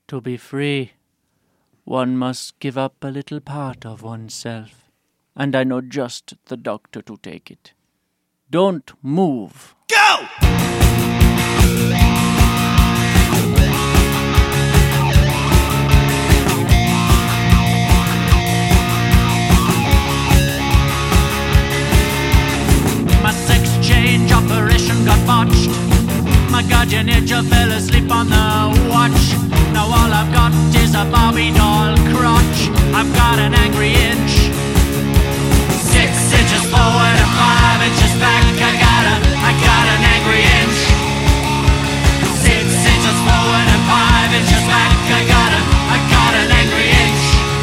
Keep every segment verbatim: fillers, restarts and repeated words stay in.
To be free, one must give up a little part of oneself. And I know just the doctor to take it. Don't move. Go! My sex change operation got botched. My guardian angel fell asleep on the watch. Now all I've got is a Barbie doll crotch. I've got an angry inch. Six inches forward and five inches back. I got a, I got an angry inch. Six inches forward and five inches back. I got a, I got an angry inch.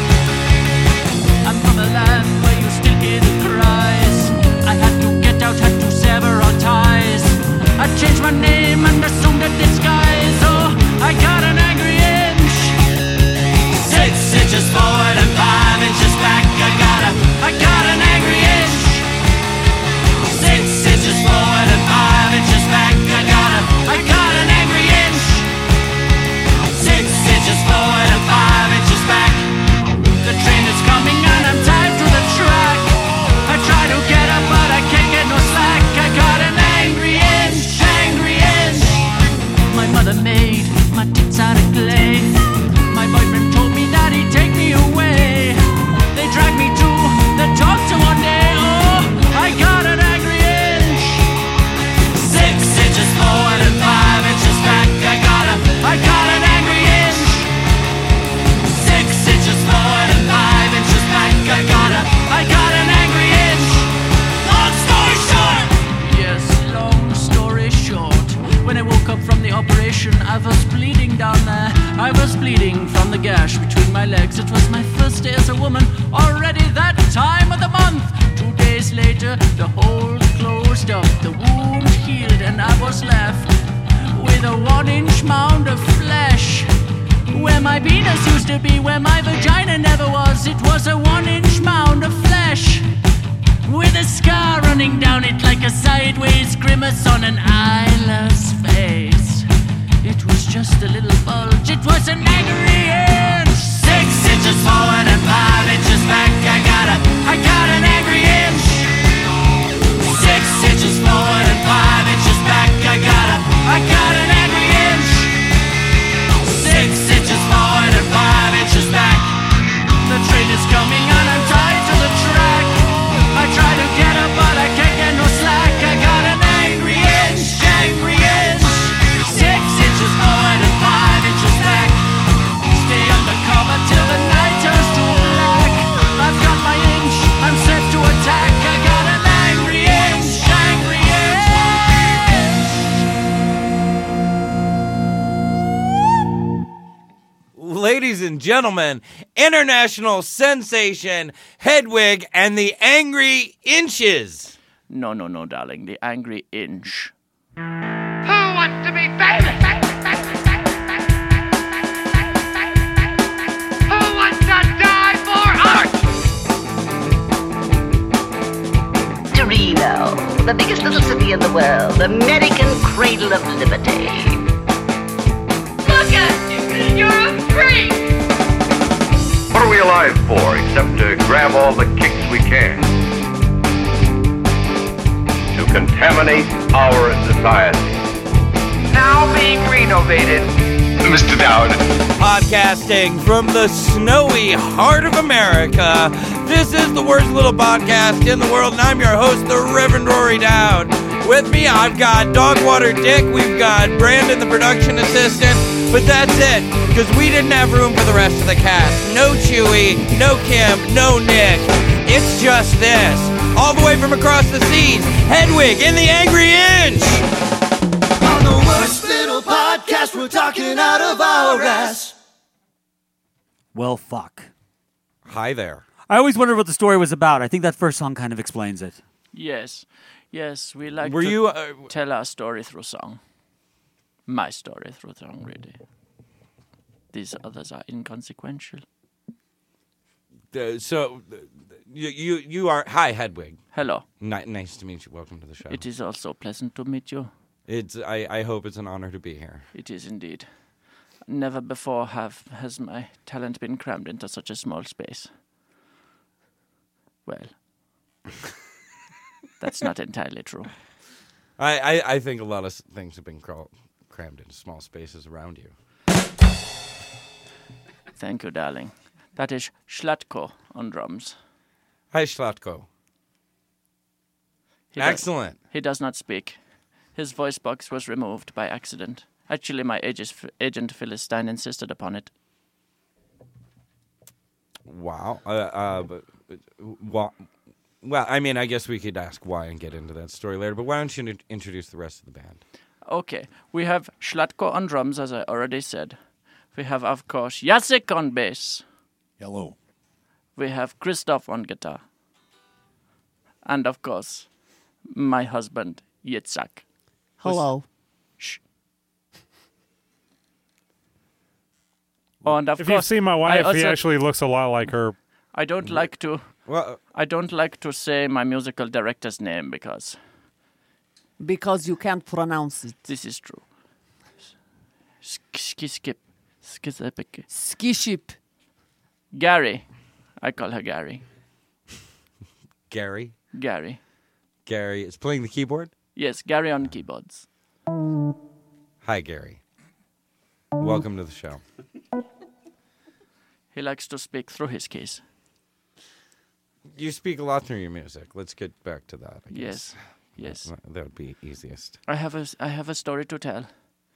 I'm from a land where you still hear the cries. I had to get out, had to sever all ties. I changed my name and assumed a disguise. Oh, I got an angry inch. Six inches forward and five inches back. I got a, I got an angry inch. Six inches forward and five inches back. I got a, I got an angry inch. Six inches forward and five inches back. The train is coming and I'm tied to the track. I try to get up but I can't get no slack. I got an angry inch, angry inch. My mother made my tits out of clay. My boyfriend told me that he'd take me away. They dragged me to the doctor one day. Oh, I got an angry inch. Six inches forward and five inches back. I got a, I got an angry inch. Six inches forward and five inches back. I got a, I got an angry inch. Long story short. Yes, long story short. When I woke up from the operation, I was bleeding down there. I was bleeding from the gash between my legs. It was my first day as a woman, already that time of the month. Two days later, the hole closed up, the wound healed, and I was left with a one-inch mound of flesh. Where my penis used to be, where my vagina never was, it was a one-inch mound of flesh. With a scar running down it like a sideways grimace on an eyeless face. It was just a little bulge, it was an angry inch. Six inches forward and five inches back. I got a, I got an angry inch. Six inches forward and five inches back. I got a, I got an angry inch. Six inches forward and five inches back. The train is coming and I'm tied to the track. I try to get up but I can't get no slack. I got an angry inch, angry inch. Six inches forward and five inches back. Stay undercover till the night turns to black. I've got my inch, I'm set to attack. I got an angry inch, angry inch. Ladies and gentlemen, international sensation, Hedwig and the Angry Inches. No, no, no, darling, the angry inch. Who wants to be famous? Who wants to die for art? Torino, the biggest little city in the world, American cradle of liberty. Look at you! You're a freak! What are we alive for except to grab all the kicks we can? To contaminate our society. Now being renovated. Mister Dowd. Podcasting from the snowy heart of America. This is the worst little podcast in the world, and I'm your host, the Reverend Rory Dowd. With me, I've got Dogwater Dick, we've got Brandon, the production assistant, but that's it, because we didn't have room for the rest of the cast. No Chewie, no Kim, no Nick. It's just this. All the way from across the seas, Hedwig in the Angry Inch. On the worst little podcast, we're talking out of our ass. Well, fuck. Hi there. I always wondered what the story was about. I think that first song kind of explains it. Yes, yes, we like Were to you, uh, tell our story through song. My story through song, really. These others are inconsequential. Uh, so, uh, you, you you are... Hi, Hedwig. Hello. Ni- nice to meet you. Welcome to the show. It is also pleasant to meet you. It's. I, I hope it's an honor to be here. It is indeed. Never before have has my talent been crammed into such a small space. Well, that's not entirely true. I, I, I think a lot of s- things have been crawl- crammed into small spaces around you. Thank you, darling. That is Schlatko on drums. Hi, Schlatko. He does- Excellent. he does not speak. His voice box was removed by accident. Actually, my agent, agent Philistine insisted upon it. Wow. Uh, uh, but, but wha- well, I mean, I guess we could ask why and get into that story later, but why don't you in- introduce the rest of the band? Okay, we have Schlatko on drums, as I already said. We have, of course, Jacek on bass. Hello. We have Christoph on guitar. And, of course, my husband, Yitzhak. Hello. Shh. Oh, and of If course, you've seen my I wife, he also- actually looks a lot like her. I don't like to. Well, I don't like to say my musical director's name because Because you can't pronounce it. this is true. Sk- Skip, skip, Skiship. Gary, I call her Gary. Gary. Gary, Gary is playing the keyboard. yes, Gary on keyboards. Hi, Gary. Welcome to the show. He likes to speak through his keys. You speak a lot through your music. Let's get back to that. I Yes, guess. yes. That would be easiest. I have a, I have a story to tell,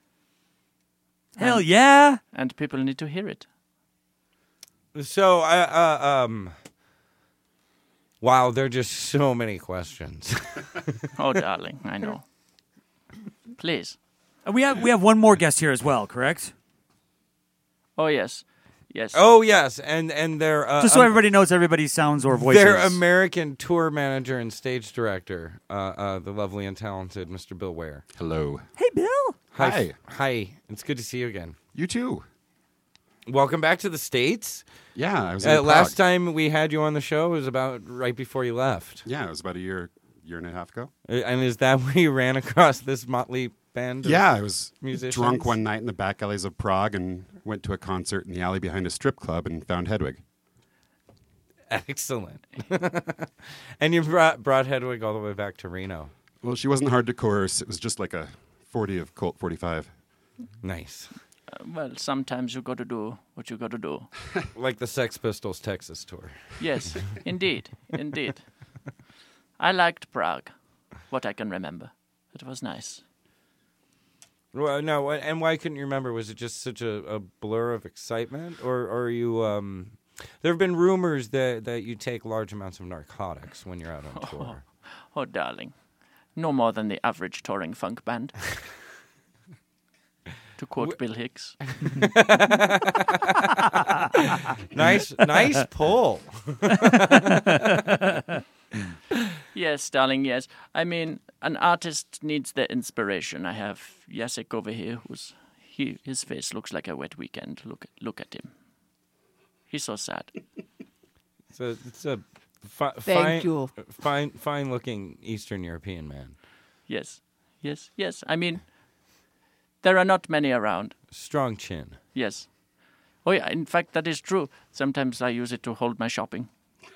Hell yeah! and people need to hear it. So, I, uh, um, wow, there are just so many questions. Oh, darling, I know. Please. And we have we have one more guest here as well, correct? Oh, yes, yes. Oh, yes, and and they're uh, Just so um, everybody knows everybody's sounds or voices. Their American tour manager and stage director, uh, uh, the lovely and talented Mister Bill Ware. Hello. Hey, Bill. Hi. Hi. Hi. It's good to see you again. You too. Welcome back to the States. Yeah, I was in Uh, Prague. last time we had you on the show was about right before you left. Yeah, it was about a year, year and a half ago. Uh, And is that where you ran across this motley band? of Yeah, I was musicians? drunk one night in the back alleys of Prague and went to a concert in the alley behind a strip club and found Hedwig. Excellent. And you brought, brought Hedwig all the way back to Reno. Well, she wasn't hard to coerce. It was just like a forty of Colt forty-five. Nice. Uh, well, sometimes you got to do what you got to do. Like the Sex Pistols Texas tour. Yes, indeed, indeed. I liked Prague, what I can remember. It was nice. Well, no, and why couldn't you remember? Was it just such a, a blur of excitement? Or, or are you... Um, there have been rumors that, that you take large amounts of narcotics when you're out on tour. Oh, darling. No more than the average touring funk band. To quote Bill Hicks. Nice, nice pull. Yes, darling, yes. I mean, an artist needs their inspiration. I have Jacek over here, who's he. His face looks like a wet weekend. Look, look at him. He's so sad. It's a, it's a fi- Thank fine, you. fine, fine-looking Eastern European man. Yes, yes, yes. I mean, there are not many around. Strong chin. Yes. Oh, yeah, in fact, that is true. Sometimes I use it to hold my shopping.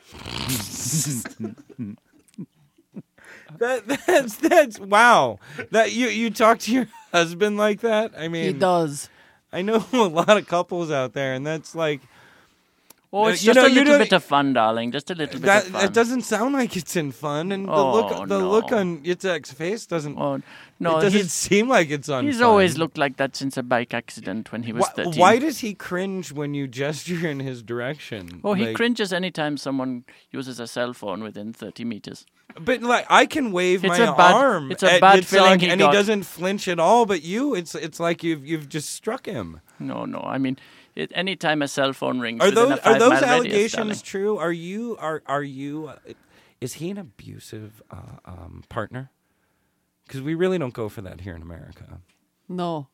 That, that's that's wow. That you you talk to your husband like that? I mean, He does. I know a lot of couples out there, and that's like Oh, Uh, it's you just know, a you little don't- bit of fun, darling. Just a little bit that. of fun. That doesn't sound like it's in fun, and the Oh, look the look no. on Yitzhak's face doesn't. Oh, no, it doesn't he's- seem like it's on. He's fun. always looked like that since a bike accident when he was Why, thirteen. why does he cringe when you gesture in his direction? Oh, he Like- cringes anytime someone uses a cell phone within thirty meters. But like I can wave It's my a bad- arm it's a at bad Yitzhak, feeling he and got. he doesn't flinch at all. But you, it's it's like you've you've just struck him. No, no. I mean, it, anytime a cell phone rings, Are within those a are those five-mile radius, allegations darling. true? Are you are are you? Uh, is he an abusive uh, um, partner? Because we really don't go for that here in America. No.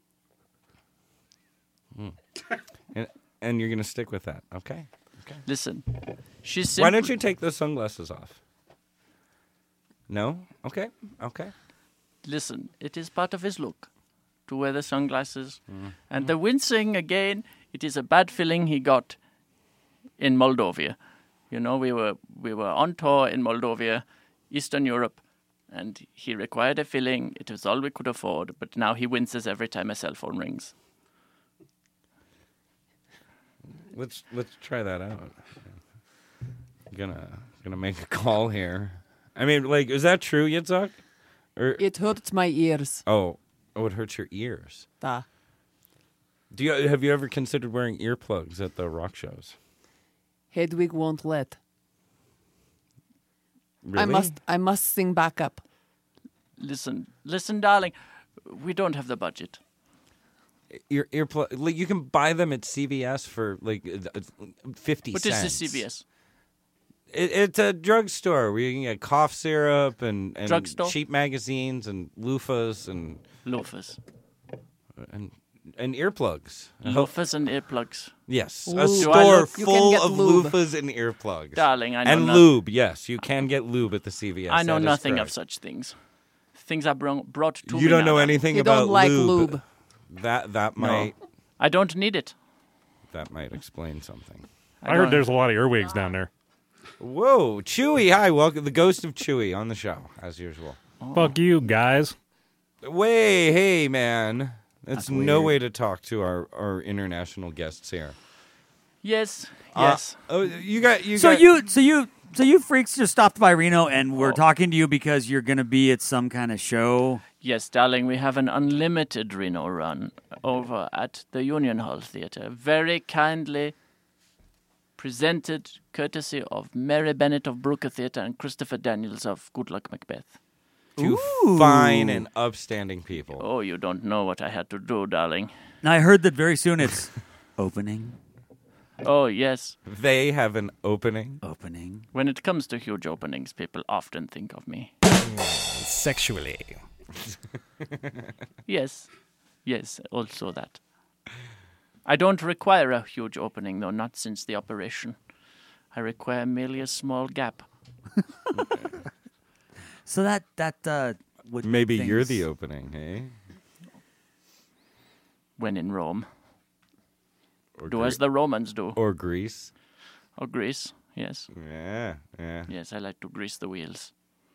Hmm. and and you're gonna stick with that, okay? Okay. Listen, she's. Why don't simply- you take those sunglasses off? No. Okay. Okay. Listen, it is part of his look. to wear the sunglasses. Mm. And the wincing, again, it is a bad feeling he got in Moldova. You know, we were we were on tour in Moldova, Eastern Europe, and he required a filling. It was all we could afford, but now he winces every time a cell phone rings. Let's let's try that out. I'm gonna gonna make a call here. I mean, like, is that true, Yitzhak? Or It hurts my ears. oh, oh, it hurts your ears. Da. Do you have you ever considered wearing earplugs at the rock shows? Hedwig won't let. Really? I must I must sing back up. Listen, listen, darling, we don't have the budget. Ear earplug. Like, you can buy them at C V S for like uh, fifty What cents. is the C V S? It, it's a drugstore where you can get cough syrup and, and Drugstore? cheap magazines and loofahs and Loafers. and and earplugs. Loafers and earplugs. Yes, Ooh. a Do I store look- You can full get of lube. loofahs and earplugs. Darling, I know and noth- lube. Yes, you can get lube at the C V S. I know that is nothing of correct. such things. Things are bro- brought to me. You don't know now. anything You about don't like lube. lube. That that might I don't need it. that might explain something. I heard don't- there's a lot of earwigs down there. Whoa, Chewy! Hi, welcome the ghost of Chewy on the show as usual. Fuck you, guys. Way, hey man, that's, That's no weird. way to talk to our, our international guests here. Yes, Uh, yes. oh, you got you. So got, you, so you, so you freaks just stopped by Reno, and we're Oh. talking to you because you're going to be at some kind of show. Yes, darling, we have an unlimited Reno run over at the Union Hall Theatre. Very kindly presented courtesy of Mary Bennett of Brooker Theatre and Christopher Daniels of Good Luck Macbeth. two fine and upstanding people. Oh, you don't know what I had to do, darling. Now I heard that very soon it's opening, Oh, yes. They have an opening. opening. When it comes to huge openings, people often think of me. Sexually. Yes. Yes, also that. I don't require a huge opening, though, not since the operation. I require merely a small gap. So that that uh, would Maybe you're things- the opening, hey? When in Rome. Or Do Gre- as the Romans do. or Greece. Or Greece, yes. Yeah, yeah. Yes, I like to grease the wheels.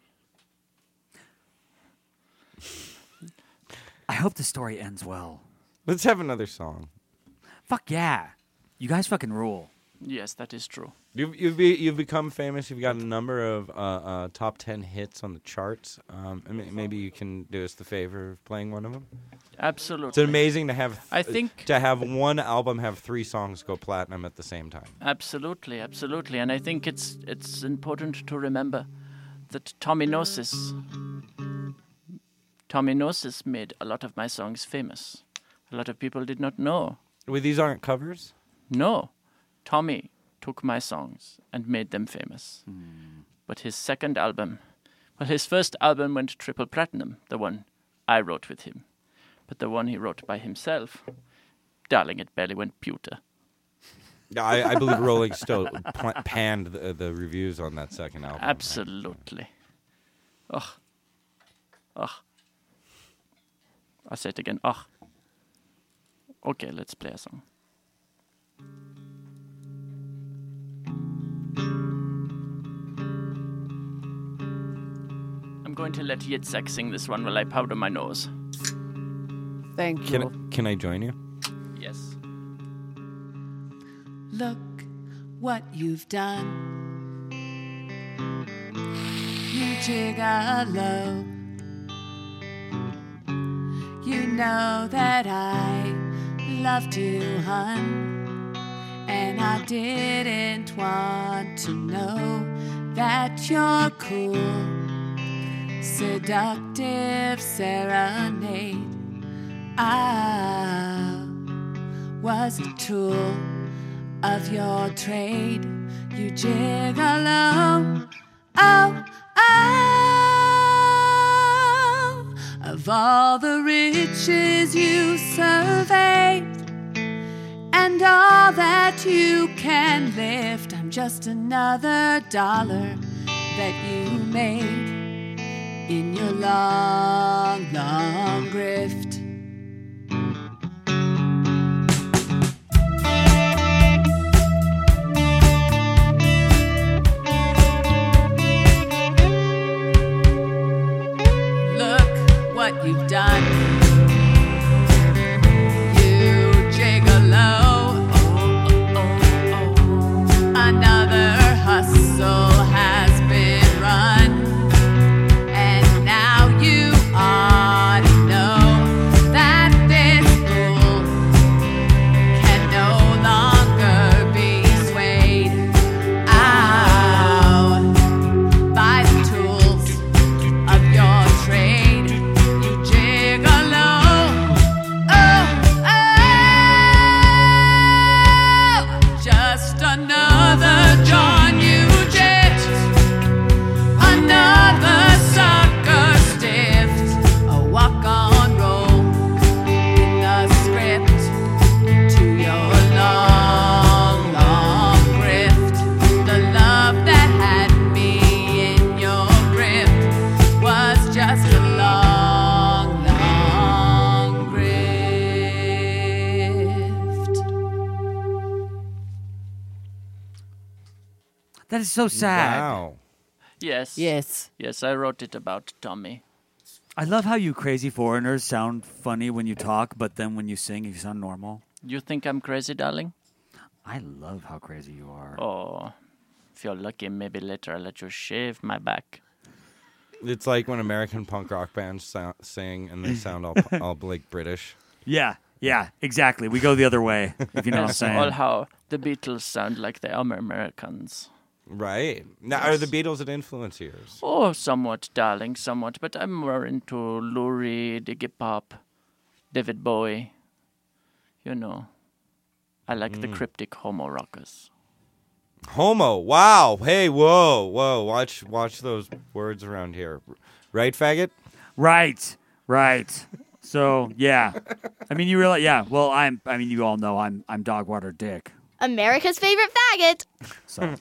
I hope the story ends well. Let's have another song. Fuck yeah, you guys fucking rule. Yes, that is true. You've you've, be, you've become famous. You've got a number of uh, uh, top ten hits on the charts. Um, I mean, maybe you can do us the favor of playing one of them. Absolutely. It's amazing to have. I think- to have one album have three songs go platinum at the same time. Absolutely, absolutely. And I think it's it's important to remember that Tommy Gnosis, Tommy Gnosis made a lot of my songs famous. A lot of people did not know. Well, these aren't covers. No, Tommy took my songs and made them famous. But his second album, well, his first album went triple platinum, the one I wrote with him. But the one he wrote by himself, darling, it barely went pewter. Yeah, I, I believe Rolling Stone pl- panned the, the reviews on that second album. Absolutely. Ugh. Ugh. I'll say it again. Ugh. Okay, let's play a song. I'm going to let Yitzhak sing this one while I powder my nose. Thank you. Can can I join you? Yes. Look what you've done. You gigolo. You know that I loved you, hun. And I didn't want to know that you're cool. Seductive serenade. I was a tool of your trade. You gigolo. Oh, oh. Of all the riches you surveyed and all that you can lift, I'm just another dollar that you made in your long, long grift. Another John Nugent, another sucker stiffed, a walk-on role in the script to your long, long grift. The love that had me in your grip was just a long, long grift. That is so sad. Wow. Yes. Yes. Yes, I wrote it about Tommy. I love how you crazy foreigners sound funny when you talk, but then when you sing, you sound normal. You think I'm crazy, darling? I love how crazy you are. Oh, if you're lucky, maybe later I'll let you shave my back. It's like when American punk rock bands so- sing and they sound all, all like British. Yeah, yeah, exactly. We go the other way, if you know what I'm That's saying. all how the Beatles sound like they are Americans. Right. Now, are the Beatles an influence of yours? Oh, somewhat, darling, somewhat. But I'm more into Lou Reed, Iggy Pop, David Bowie. You know, I like the cryptic homo rockers. Homo. Wow. Hey, whoa, whoa. Watch watch those words around here. Right, faggot? Right, right. So, yeah. I mean, you realize, yeah, well, I'm, I mean, you all know I'm I'm Dogwater Dick. America's favorite faggot. So,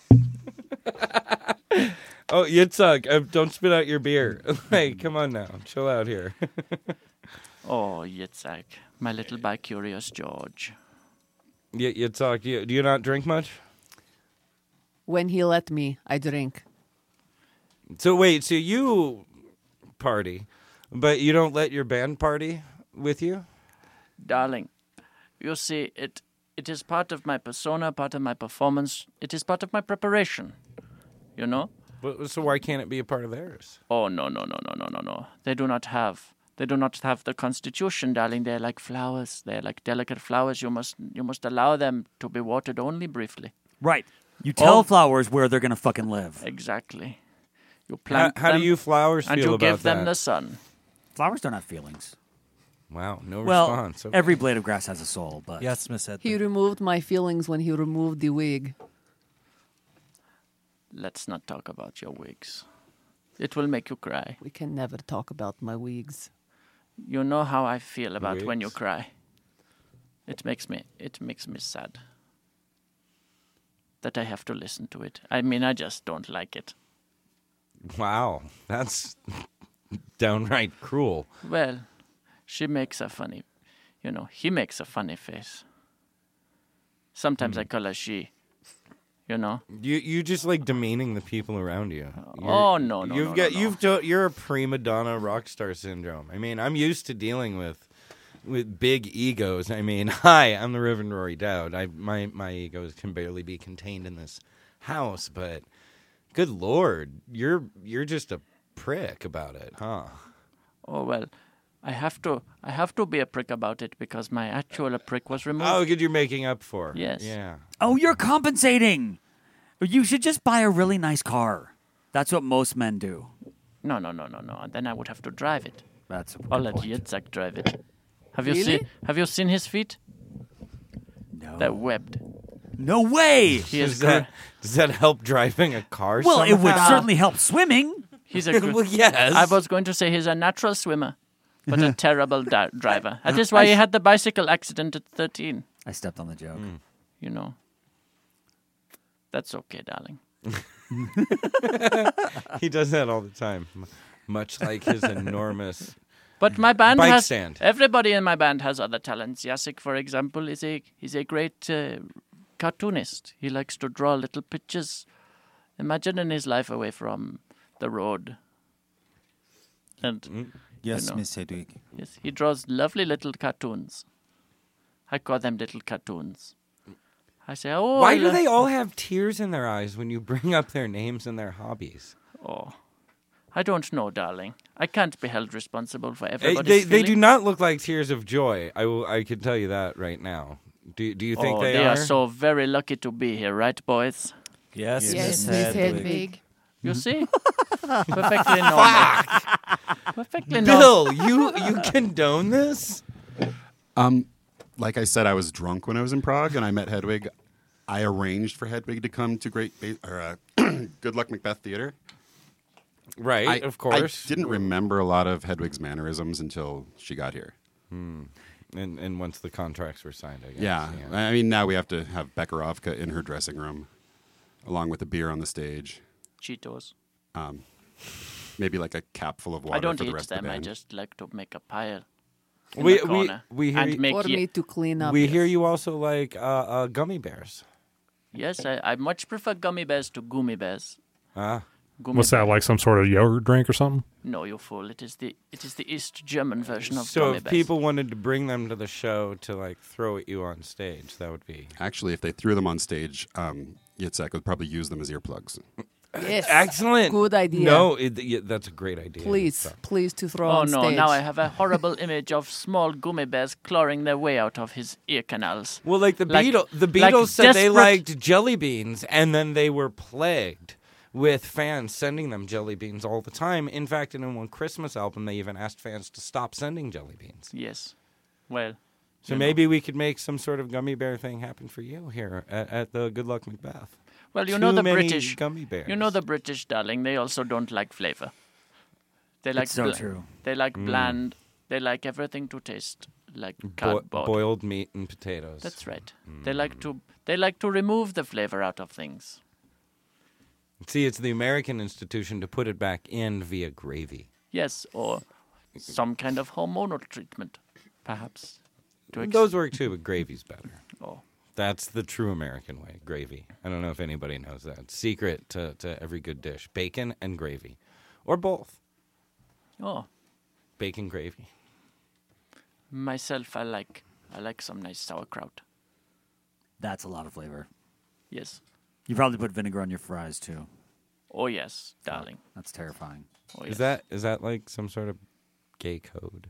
Oh, Yitzhak, uh, don't spit out your beer. Hey, come on now. Chill out here. Oh, Yitzhak, my little bi-curious George. Y- Yitzhak, do you, do you not drink much? When he let me, I drink. So wait, so you party, but you don't let your band party with you? Darling, you see, it it is part of my persona, part of my performance. It is part of my preparation, you know? But, so why can't it be a part of theirs? Oh, no, no, no, no, no, no, no. They do not have... They do not have the constitution, darling. They're like flowers. They're like delicate flowers. You must you must allow them to be watered only briefly. right. You tell Oh. flowers where they're going to fucking live. Exactly. You How, plant how do them, you flowers and feel you about give them that? the sun. Flowers don't have feelings. Wow, no Well, response. Okay. every blade of grass has a soul, but... Yes, Miss Edna. He removed my feelings when he removed the wig. Let's not talk about your wigs. It will make you cry. We can never talk about my wigs. You know how I feel about when you Wigs? cry. It makes me it makes me sad that I have to listen to it. I mean, I just don't like it. Wow, that's downright cruel. Well, she makes a funny, you know, he makes a funny face. Sometimes I call her she, you know. You you just like demeaning the people around you. You're- Oh, no, no, You've no, got no, no. you've do, you're a prima donna rock star syndrome. I mean, I'm used to dealing with with big egos. I mean, hi, I'm the Reverend Rory Dowd. I my my egos can barely be contained in this house, but good lord, you're you're just a prick about it, huh? Oh well, I have to I have to be a prick about it because my actual prick was removed. Oh, good, you're making up for. Yes. Yeah. Oh, you're compensating. You should just buy a really nice car. That's what most men do. No, no, no, no, no. And then I would have to drive it. That's a good I'll let point. Yitzhak drive it. Have you Really? seen Have you seen his feet? No. They're webbed. No way. He is Does that, does that help driving a car? Well, it would somehow? certainly help swimming. He's a good, Well, yes. I was going to say he's a natural swimmer, but a terrible di- driver. That is why he had the bicycle accident at thirteen. I stepped on the joke. You know. That's okay, darling. He does that all the time, m- much like his enormous. But my band Bike has stand. everybody in my band has other talents. Jacek, for example, is a he's a great uh, cartoonist. He likes to draw little pictures, imagining his life away from the road. And Yes, know. Miss Hedwig. yes, he draws lovely little cartoons. I call them little cartoons. I say, oh, Why I do lo- they all have tears in their eyes when you bring up their names and their hobbies? Oh, I don't know, darling. I can't be held responsible for Eh, everybody's They they do feelings. not look like tears of joy. I will. I can tell you that right now. Do Do you think oh, they, they are? are so very lucky to be here, right, boys? Yes, Yes, Miss Miss Hedwig. Hedwig. You see? Perfectly normal. Perfectly normal. Bill, you you condone this? Um, like I said, I was drunk when I was in Prague, and I met Hedwig I arranged for Hedwig to come to Great ba- or uh, Good Luck Macbeth Theater. Right, I, of course. I didn't remember a lot of Hedwig's mannerisms until she got here. Hmm. And and once the contracts were signed, I guess. Yeah. I mean, now we have to have Bekarovka in her dressing room, along with a beer on the stage. Cheetos. Um, maybe like a cap full of water I don't for the eat rest them. of the I band. just like to make a pile. In We the we corner we hear and you, make Or ye- me to clean up. we yes. hear you also like uh, uh, gummy bears. Yes, I, I much prefer gummy bears to gummy bears. Ah. Gummy What's that, bear- like some sort of yogurt drink or something? No, you fool! It is the it is the East German version of So gummy if bears. people wanted to bring them to the show to like throw at you on stage, that would be Actually, if they threw them on stage, um, Yitzhak would probably use them as earplugs. Yes. excellent. Good idea. No, it, yeah, that's a great idea. Please, So- please to throw Oh on no! stage. Now I have a horrible image of small gummy bears clawing their way out of his ear canals. Well, like the Like- Beatles, the like Beatles said they desperate- liked jelly beans, and then they were plagued with fans sending them jelly beans all the time. In fact, in one Christmas album, they even asked fans to stop sending jelly beans. Yes. Well. So you maybe we could make some sort of gummy bear thing happen for you here at, at the Good Luck Macbeth. Well, you Too know the many British gummy bears. You know the British, darling. They also don't like flavor. They like It's so bla- true. They like Mm. bland. They like everything to taste like Bo- cardboard. boiled meat and potatoes. That's right. They like to. They like to remove the flavor out of things. See, it's the American institution to put it back in via gravy. Yes, or some kind of hormonal treatment, perhaps. To ex- Those work too, but gravy's better. Oh. That's the true American way, gravy. I don't know if anybody knows that. Secret to, to every good dish. Bacon and gravy. Or both. Oh, Bacon gravy. myself, I like. I like some nice sauerkraut. That's a lot of flavor. Yes. You probably put vinegar on your fries too. Oh yes, darling. That's terrifying. Oh, Is yes. that is that like some sort of gay code?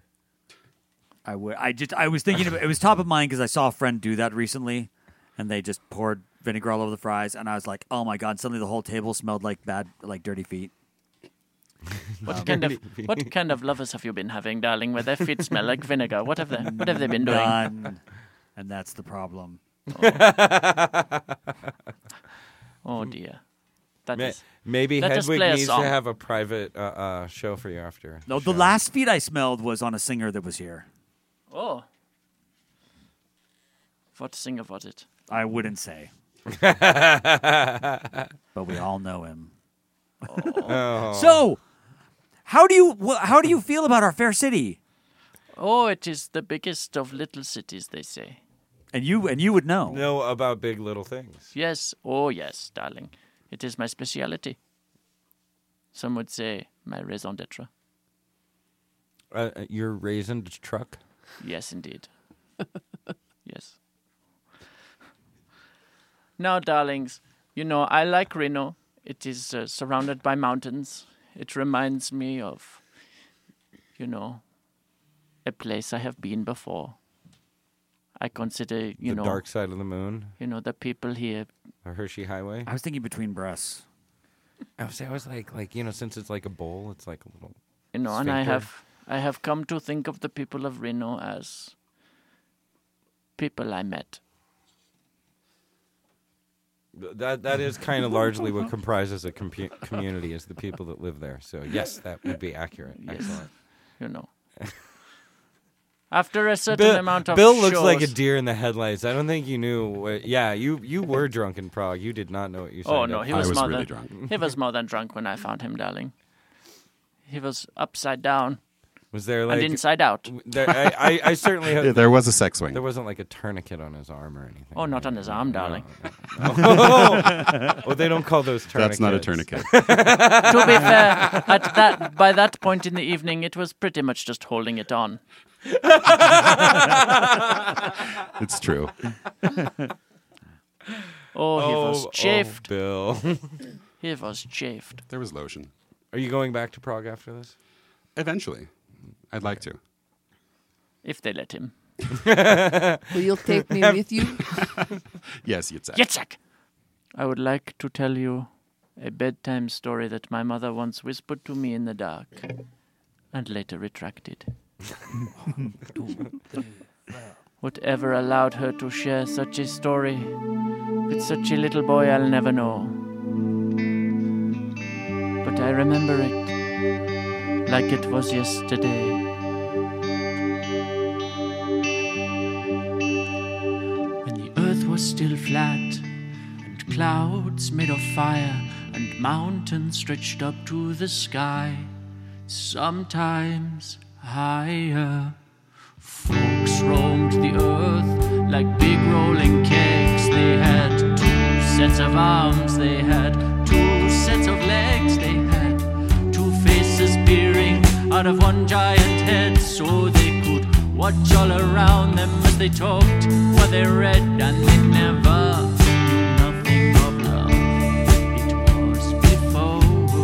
I would. I just. I was thinking. Of, it was top of mind because I saw a friend do that recently, and they just poured vinegar all over the fries, and I was like, "Oh my god!" Suddenly, the whole table smelled like bad, like dirty feet. What Um, kind of what kind of lovers have you been having, darling? Where their feet smell like vinegar? What have they What have they been doing? None. And that's the problem. Oh dear. That Ma- is- Maybe let us Hedwig play a needs to song. have a private uh, uh, show for you after. No, the the show. last feet I smelled was on a singer that was here. Oh. What singer was it? I wouldn't say. But we all know him. Oh. So, how do you wh- how do you feel about our fair city? Oh, it is the biggest of little cities, they say. And you and you would know. Know about big little things. Yes, oh yes, darling. It is my speciality. Some would say my raison d'etre. Uh, uh, your raisined truck? Yes, indeed. Yes. Now, darlings, you know, I like Reno. It is uh, surrounded by mountains. It reminds me of, you know, a place I have been before. I consider, you the know... dark side of the moon? You know, the people here... The Hershey Highway? I was thinking between breasts. I was, I was like, like, you know, since it's like a bowl, it's like a little You know, and I sphincter. have, I have come to think of the people of Reno as people I met. That that is kind of largely what comprises a compu- community is the people that live there. So yes, that would be accurate. Yes. Excellent. You know. After a certain Bill, amount of Bill looks like a shows- deer in the headlights. I don't think you knew. What, yeah, you you were drunk in Prague. You did not know what you said. Oh no, he was, was more really than drunk. he was more than drunk when I found him, darling. He was upside down Was there like and inside out. There, I, I, I certainly have, Yeah, there was a sex swing. There wasn't like a tourniquet on his arm or anything. Oh, not on his arm, darling. oh, oh, they don't call those tourniquets. That's not a tourniquet. To be fair, at that by that point in the evening, it was pretty much just holding it on. It's true. Oh, he was Oh, chafed. oh, Bill. He was chafed. There was lotion. Are you going back to Prague after this? Eventually. I'd like to. If they let him. Will you take me with you? Yes, Yitzhak. Yitzhak! I would like to tell you a bedtime story that my mother once whispered to me in the dark and later retracted. Whatever allowed her to share such a story With such a little boy, I'll never know. But I remember it like it was yesterday. When the earth was still flat, and clouds made of fire, and mountains stretched up to the sky, sometimes higher. Folks roamed the earth like big rolling kegs. They had two sets of arms, they had two sets of legs, they had two faces peering out of one giant head, so they could watch all around them as they talked what they read, and they never knew nothing of love. It was before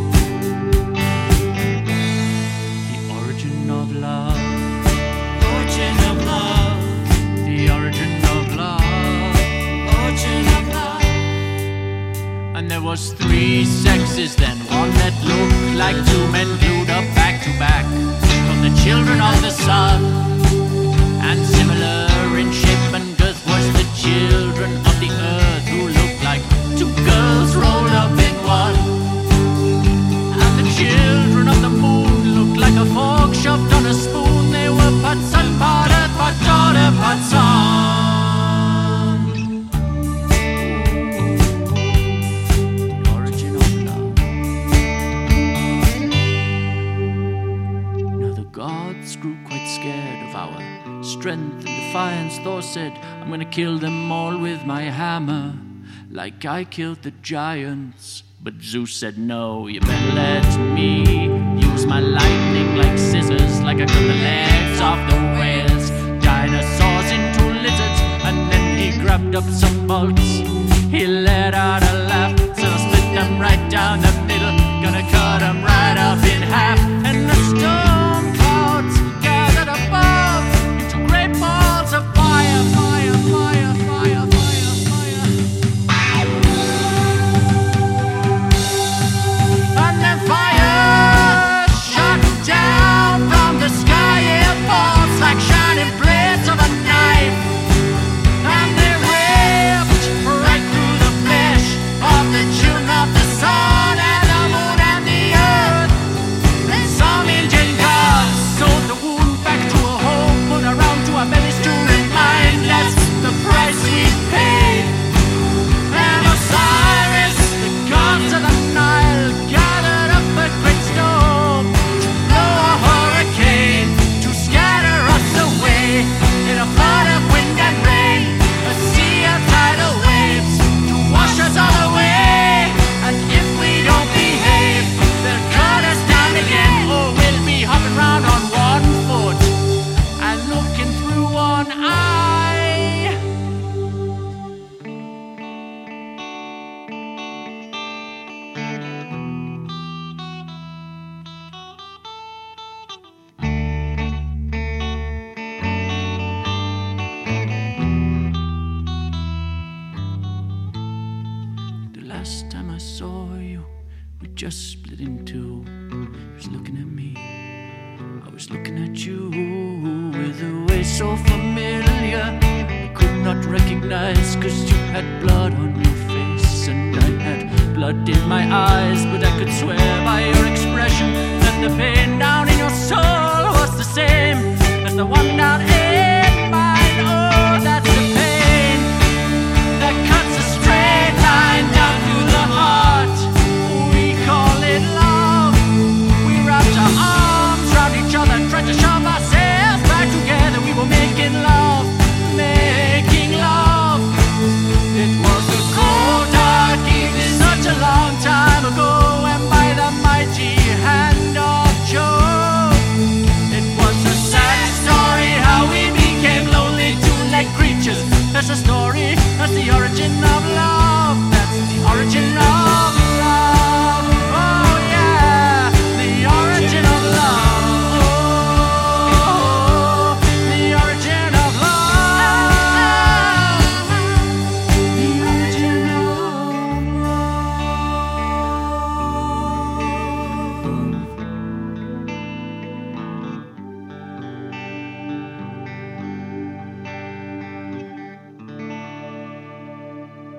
the origin of love. Origin of love. The origin of love. Origin of love. And there was three sexes then, one that looked like two men glued up back to back from the children of the sun, and similar in shape and girth was the children of the earth, who looked like two girls rolled up in one. And the children of the moon looked like a fork shoved on a spoon. They were part son, part earth, part daughter, part son. The origin of love. Now the gods grew quite scared of our strength and defiance. Thor said, I'm gonna kill them all with my hammer, like I killed the giants. But Zeus said, no, you better let me use my lightning like scissors, like I cut the legs off the whales, dinosaurs into lizards. And then he grabbed up some bolts, he let out a laugh, so I split them right down the middle, gonna cut them right up in half. And the storm clouds gathered above into great balls of fire, fire, fire, fire, fire, fire. And then fire shot down from the sky. It falls like shining blades of a knife, and they ripped right through the flesh of the children of the sun and the moon and the earth. And some Indian gods sewed the wound back to a hole, put around to our bellies to remind us the price we paid. And Osiris, the gods of the Nile, gathered up a great storm to blow a hurricane, to scatter us away in a flood of wind and rain, a sea of tidal waves to wash us all away. And if we don't behave, they'll cut us down again, or we'll be hopping round on one foot and looking through one eye. The last time I saw you, we just split in two. You was looking at me, I was looking at you, with a way so familiar I could not recognize, 'cause you had blood on your face and I had blood in my eyes. But I could swear by your expression that the pain down in your soul was the same as the one down in mine. Oh, that's the pain that cuts a straight line down through the heart. We call it love. We wrapped our arms round each other, tried to shove ourselves back together. We were making love, making love. It was a cold, dark evening, such a long time ago, and by the mighty hand of Joe, it was a sad story how we became lonely two-legged creatures. That's the story, that's the origin of love. That's the origin of love. Oh yeah, the origin of love. Oh, the origin of love. The origin of love.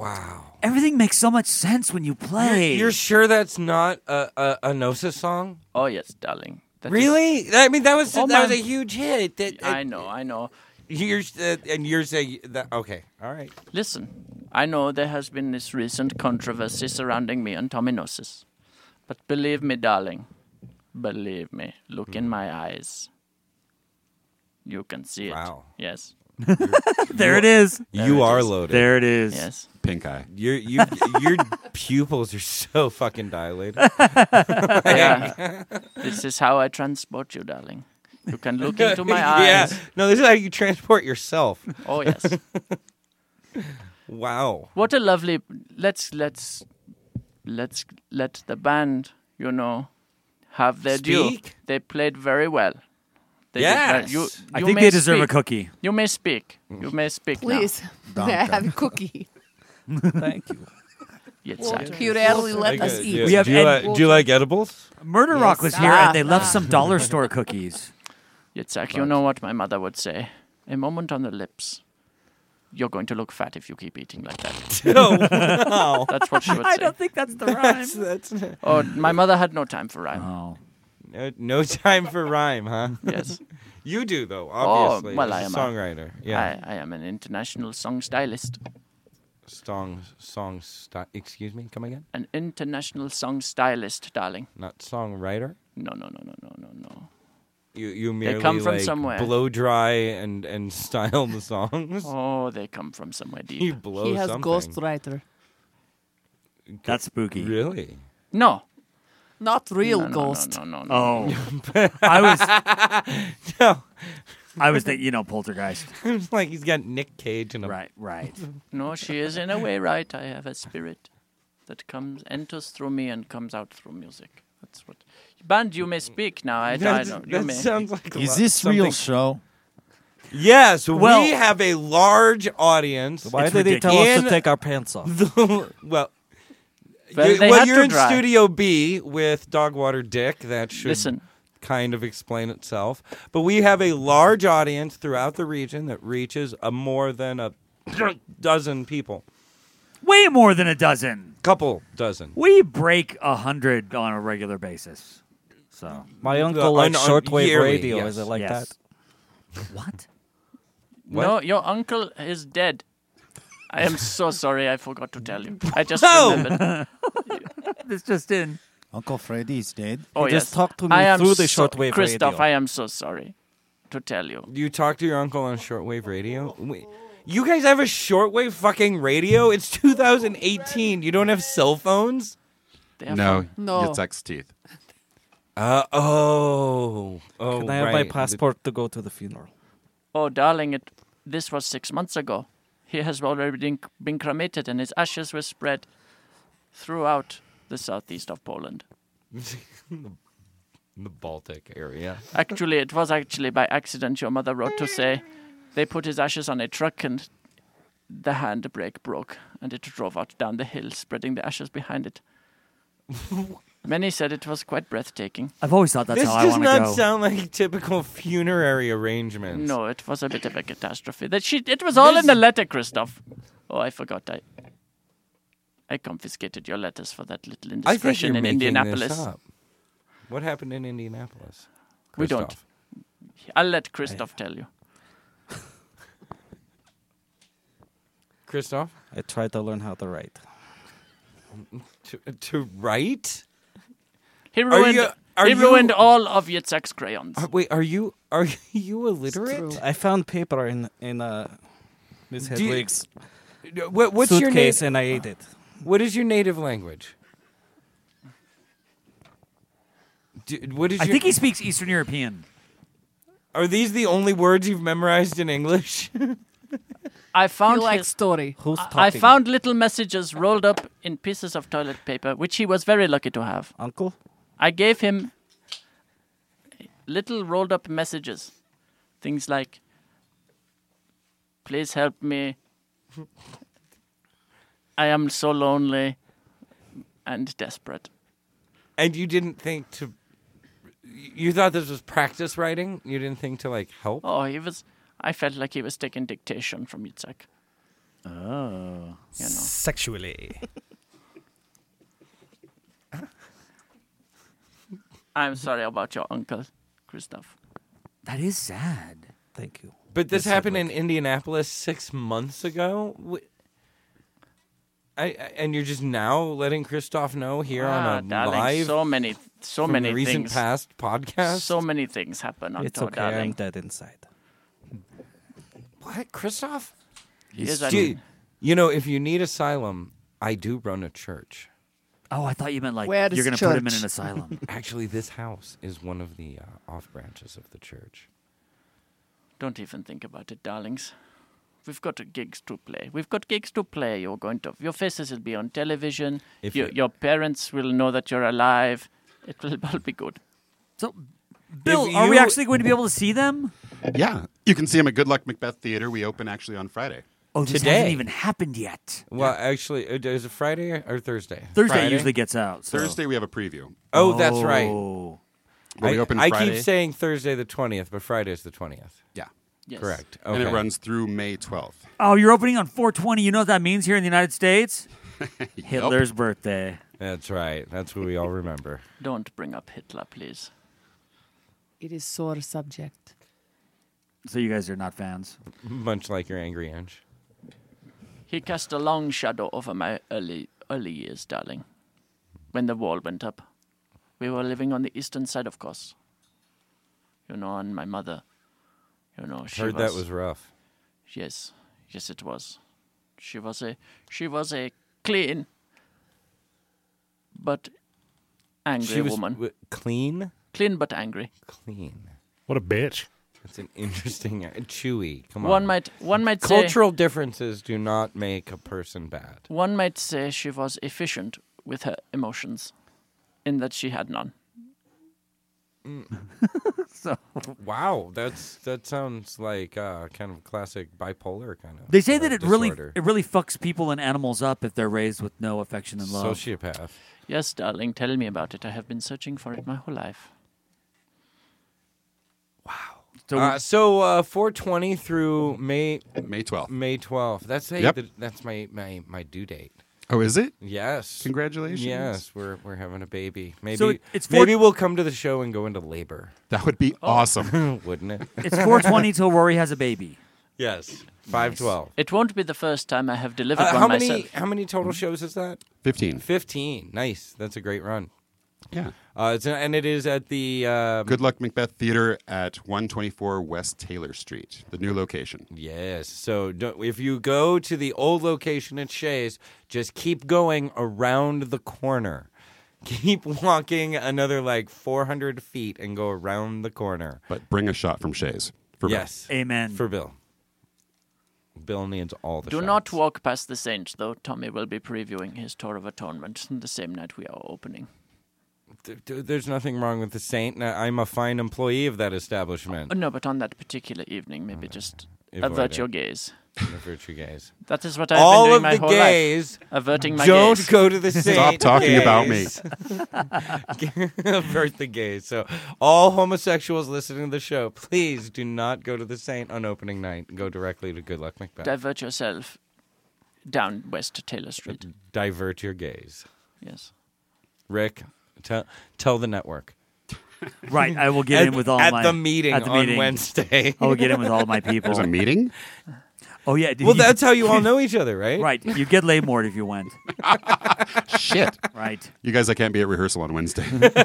Wow. Everything makes so much sense when you play. You're sure that's not a, a, a Gnosis song? Oh, yes, darling. That Really? is- I mean, that was Oh, that was man. a huge hit. That, I know, I know. You're, uh, and you're saying that, okay, all right. Listen, I know there has been this recent controversy surrounding me and Tommy Gnosis. But believe me, darling, believe me, look in my eyes. You can see it. Wow. Yes. There it is. There You it are is. loaded. There it is. Yes. Pink eye. Your you your pupils are so fucking dilated. Yeah. This is how I transport you, darling. You can look into my Yeah. eyes. No, this is how you transport yourself. Oh, yes. Wow. What a lovely. Let's let's let's let the band, you know, have their due. Speak? They played very well. They did Yes. very- you, I you think may they deserve a speak. cookie. You may speak. You may speak Please, now. may I have a cookie? Thank you. Yitzhak. You rarely let Okay, us do eat. you- We have do, you Ed- like, do you like edibles? Murder Yes. Rock was here, Ah. and they left some dollar store cookies. Yitzhak, you know what my mother would say? A moment on the lips. You're going to look fat if you keep eating like that. No. Wow. That's what she would say. I don't think that's the rhyme. That's, that's Oh, my mother had no time for rhyme. Oh. no, no time for rhyme, huh? Yes. You do though, obviously. Oh, well, as I a am a- songwriter. Yeah. I, I am an international song stylist. Song song sti- excuse me, come again? An international song stylist, darling. Not songwriter? No, no, no, no, no, no, no. You you merely come from like somewhere. blow dry and and style the songs. Oh, they come from somewhere deep. You blow He has something. ghostwriter. That's spooky. Really? No. Not real No, no, ghost. No, no, no, no. Oh. I was No. I was thinking, you know, Poltergeist. It's like he's got Nick Cage in a Right, right. No, she is in a way right. I have a spirit that comes, enters through me and comes out through music. That's what. Band, you may speak now. I, I That's- don't. You that may. sounds like a Is lot- this real something- show? Yes, Well- we have a large audience. Why It's did they tell us ridiculous. to take our pants off? The- well, Well, you, they well had you're to in dry. Studio B with Dogwater Dick. That should Listen. kind of explain itself. But we have a large audience throughout the region that reaches a more than a dozen people. Way more than a dozen. Couple dozen. We break a hundred on a regular basis. So My uncle Uh, likes on- on shortwave yearly, radio. yes. Is it like Yes. that? what? What? No, your uncle is dead. I am so sorry. I forgot to tell you. I just No! remembered. This just in. Uncle Freddy's dead. Oh He yes. just talked to me I am through the so, shortwave Christoph, radio. I am so sorry to tell you. You talk to your uncle on shortwave radio? Wait, you guys have a shortwave fucking radio? It's two thousand eighteen. You don't have cell phones? They have No, fun. No. Yitzhak's teeth. Uh, oh. Oh, Can I have right. my passport to go to the funeral? Oh, darling, it. This was six months ago. He has already been, been cremated, and his ashes were spread throughout the southeast of Poland. The Baltic area. Actually, it was actually by accident. Your mother wrote to say they put his ashes on a truck, and the handbrake broke, and it drove out down the hill, spreading the ashes behind it. Many said it was quite breathtaking. I've always thought that's This how I does want to not go. sound like typical funerary arrangements. No, it was a bit of a catastrophe. That she, it was all in the letter, Christoph. Oh, I forgot. I, I confiscated your letters for that little I think indiscretion you're in making Indianapolis. this up. What happened in Indianapolis? We don't. Christoph? I'll let Christoph tell you. Christoph? I tried to learn how to write. To, to write? He Are ruined. you- are he you- ruined all of Yitzhak's crayons. Uh, wait, are you are you illiterate? I found paper in in uh, Miss Do you- Hedwig's What, what's your suitcase, name? and I ate it. What is your native language? Do, what is I your, think he speaks Eastern European. Are these the only words you've memorized in English? I found You like his- story. Who's I- talking? I found little messages rolled up in pieces of toilet paper, which he was very lucky to have. Uncle? I gave him little rolled up messages. Things like, please help me. I am so lonely and desperate. And you didn't think to. You thought this was practice writing? You didn't think to, like, help? Oh, he was. I felt like he was taking dictation from Yitzhak. Oh. You know. Sexually. I'm sorry about your uncle, Christoph. That is sad. Thank you. But this Yes, happened in Hedwig. Indianapolis six months ago. Wh- I, I and you're just now letting Christoph know here Ah, on a darling, live, so many, so from many recent things. past podcast. So many things happen on It's tour, okay. I'm darling. dead inside. What, Christoph? Yes, I Do you, mean- you know, if you need asylum, I do run a church. Oh, I thought you meant like Where you're is going to put him in church? an asylum. Actually, this house is one of the uh, off branches of the church. Don't even think about it, darlings. We've got gigs to play. We've got gigs to play. You're going to. Your faces will be on television. If Your, you- your parents will know that you're alive. It will all be good. So, Bill, If are we you- actually going to be able to see them? Yeah, you can see them at Good Luck Macbeth Theater. We open actually on Friday. Oh, this Today. hasn't even happened yet. Well, actually, uh, is it Friday or Thursday? Thursday Friday? usually gets out. So. Thursday we have a preview. Oh, that's right. Oh. But I, we open I Friday. keep saying Thursday the twentieth, but Friday is the twentieth. Yeah. Yes. Correct. And it Okay. runs through May twelfth. Oh, you're opening on four twenty. You know what that means here in the United States? Hitler's birthday. That's right. That's what we all remember. Don't bring up Hitler, please. It is sore subject. So you guys are not fans? Much like your angry Ange. He cast a long shadow over my early early years, darling. When the wall went up, we were living on the eastern side, of course. You know, and my mother. You know, she Heard was, that was rough. Yes, yes, it was. She was a she was a clean, but angry She was woman. w- clean? Clean but angry. Clean. What a bitch. That's an interesting... Uh, chewy. Come on. One might one might say Cultural differences do not make a person bad. one might say she was efficient with her emotions, in that she had none. So Wow, that's that sounds like uh, kind of classic bipolar kind of. they say uh, that it really disorder. it really fucks people and animals up if they're raised with no affection and love. Sociopath. Yes, darling, tell me about it. I have been searching for it my whole life. So Uh, so uh, four twenty through May May twelfth. May twelfth. That's hey, Yep. the, that's my, my, my due date. Oh, is it? Yes. Congratulations. Yes, we're we're having a baby. Maybe So it- it's four- maybe we'll come to the show and go into labor. That would be awesome. Wouldn't it? it's four twenty till Rory has a baby. Yes. Five twelve. It won't be the first time I have delivered Uh, one how many myself. how many total shows is that? Fifteen. Fifteen. Nice. That's a great run. Yeah. Uh, it's and it is at the um, Good Luck Macbeth Theater at one twenty-four West Taylor Street, the new location. Yes. So don't, if you go to the old location at Shays, just keep going around the corner. Keep walking another like four hundred feet and go around the corner. But bring a shot from Shays. For Bill. Yes. Amen. For Bill. Bill needs all the Do shots. not walk past the Saints, though. Tommy will be previewing his Tour of Atonement the same night we are opening. Th- th- There's nothing wrong with the Saint. Now, I'm a fine employee of that establishment. Oh, no, but on that particular evening, maybe just Avoid avert it. your gaze. Avert your gaze. That is what I've All been doing of my the whole gays life. Averting my don't gaze. go to the Saint. Stop talking about me. gays. Avert the gays. So all homosexuals listening to the show, please do not go to the Saint on opening night. Go directly to Good Luck Macbeth. Divert yourself down West Taylor Street. Divert your gaze. Yes. Rick, tell tell the network. Right, I will get At- in with all at my the meeting at the on meeting. Wednesday. I will get in with all my people. There's a meeting? Oh yeah. did Well, you- that's how you all know each other, right? Right, you get laid more if you went. Shit. Right. You guys, I can't be at rehearsal on Wednesday.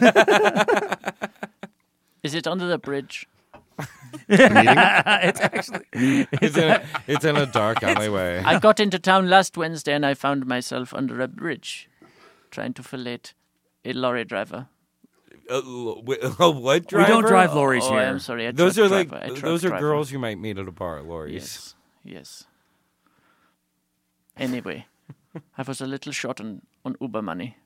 Is it under the bridge? It's actually It's in a, it's in a dark alleyway. I got into town last Wednesday and I found myself under a bridge trying to fillet a lorry driver. Uh, wh- a what driver? We don't drive lorries Oh, here. I'm sorry. A Those are truck like driver, a truck those are driver. girls you might meet at a bar, lorries. Yes. Yes. Anyway, I was a little short on, on Uber money.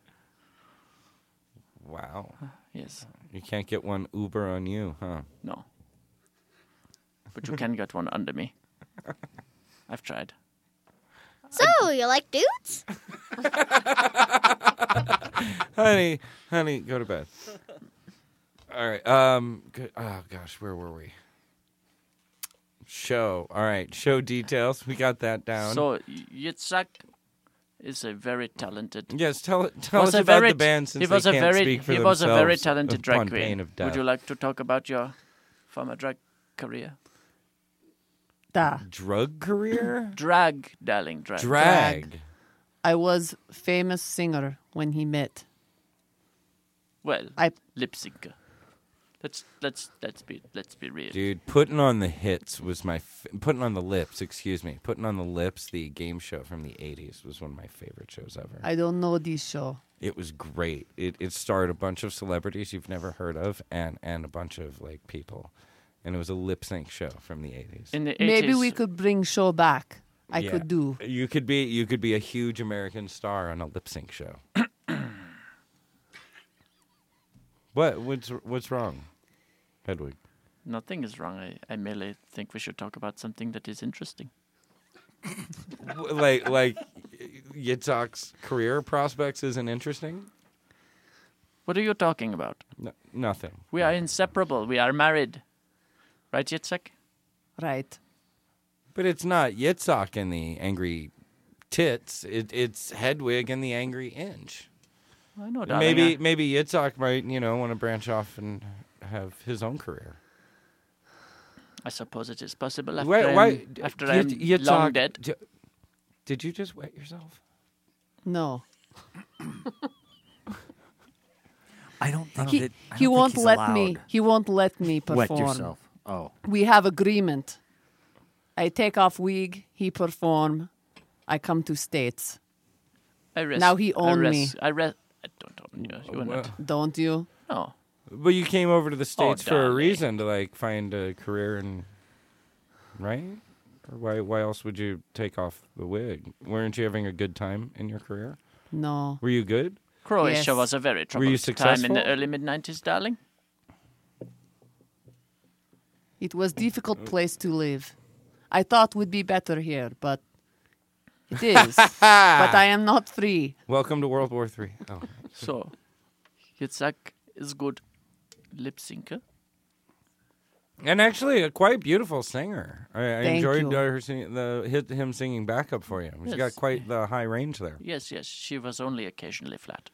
Wow. Yes. You can't get one Uber on you, huh? No. But you can get one under me. I've tried. So, you like dudes? honey, honey, go to bed. All right. Um. Good. Oh gosh, where were we? Show. All right. Show details. We got that down. So Yitzhak is a very talented. Yes, tell tell was us a about very, the band since he was they a can't very, speak for He was a very themselves talented drag upon queen. pain of death. Would you like to talk about your former drag career? Da. Drug career? Drag, darling, drag. Drag. I was famous singer when he met. Well, I lip syncer. Let's let's let's be let's be real. Dude, putting on the hits was my f- putting on the lips. Excuse me, putting on the lips. The game show from the eighties was one of my favorite shows ever. I don't know this show. It was great. It it starred a bunch of celebrities you've never heard of, and and a bunch of like people, and it was a lip sync show from the eighties. In the eighties, Maybe we could bring show back. I Yeah. could do. You could be you could be a huge American star on a lip sync show. What what's what's wrong, Hedwig? Nothing is wrong. I, I merely think we should talk about something that is interesting. W- like like Yitzhak's career prospects isn't interesting. What are you talking about? No, nothing. We are inseparable. We are married. Right, Yitzhak? Right. But it's not Yitzhak and the angry tits. It, it's Hedwig and the angry inch. I know, darling. Maybe I- maybe Yitzhak might you know want to branch off and have his own career. I suppose it is possible after Why- I'm, why- after Yit- I'm Yitzhak- long dead. d- Did you just wet yourself? No. I don't think He, that I he don't think won't he's let me. allowed. He won't let me perform. Wet yourself. Oh. We have agreement. I take off wig. He perform. I come to States. I rest, Now he I own rest, me. I re- I don't own you. You are not. Don't you? No. But you came over to the states for a darling. reason to like find a career and right? Or why why else would you take off the wig? Weren't you having a good time in your career? No. Were you good? Croatia Yes. was a very Were you troubled time in successful? the early mid nineties, darling. It was difficult place to live. I thought would be better here, but it is. But I am not free. Welcome to World War Three. Oh. So, Yitzhak is good lip syncer. And actually, a quite beautiful singer. I, I Thank enjoyed you. uh, her singing, the hit him singing backup for you. She's got Yes. quite the high range there. Yes, yes, she was only occasionally flat.